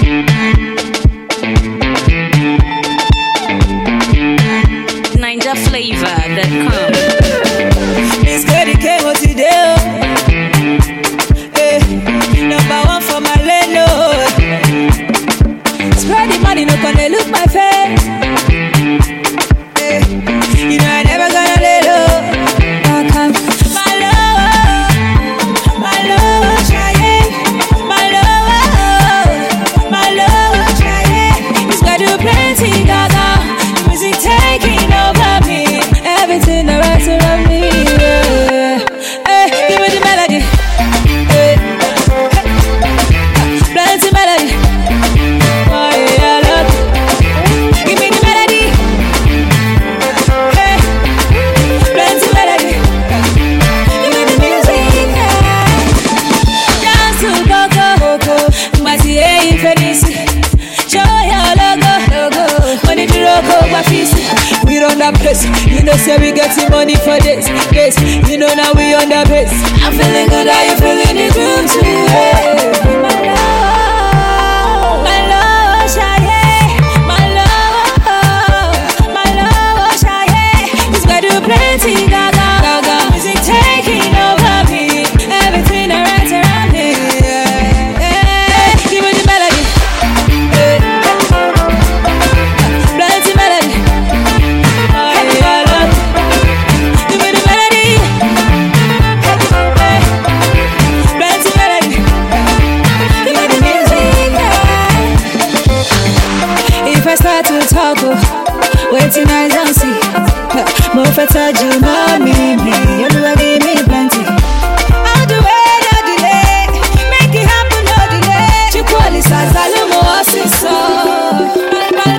NinjaFlavor.com. This girl came out today. Number one for my lane. Spread the money, no gonna look my face. You know I never gonna lay low. My love, try it. My love, try it. It's got to plenty, gaga. Music taking over me. Everything around me. Give me the melody. Plenty melody. Oh yeah, love. Give me the melody. Plenty melody. Give me the music. Dance to Coco. Mati Infinity. Show your logo. Money to Rocco, Bafisi. We run that place. You know, say we getting money for this. You know, now we on the base. I'm feeling good. Are you feeling the groove too? My love, Shaye. My love, Shaye. It's got to plenty, gaga. Music taking over me. Everything around me. Give me the melody. Plenty melody. Oh yeah, love. Give me the melody. Plenty melody. Give me the music. If I start to talk, waiting I don't see. More for touch you, mommy, me. Everywhere give me plenty. I'll do it, no delay. Make it happen, no delay. You call it Sazalomo, sister. My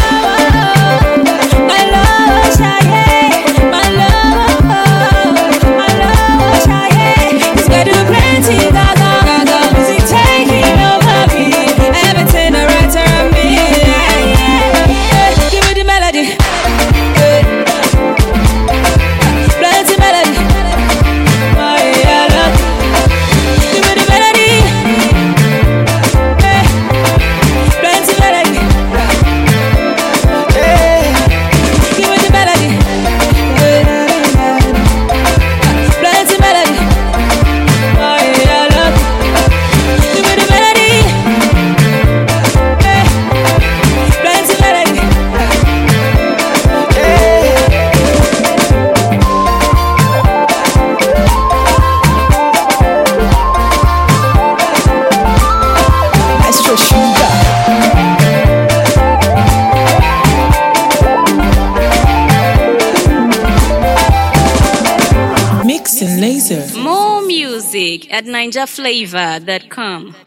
love, Shaye. My love, Shaye. It's got to plenty, gaga. Music taking over me. Everything around me. Give me the melody. Plenty melody. Oh yeah, love. Give me the melody. Plenty melody. Give me the melody. Plenty melody. Oh yeah, love. Give me the melody. Plenty melody. Extra sugar. Mix and laser. More music at NinjaFlavor.com.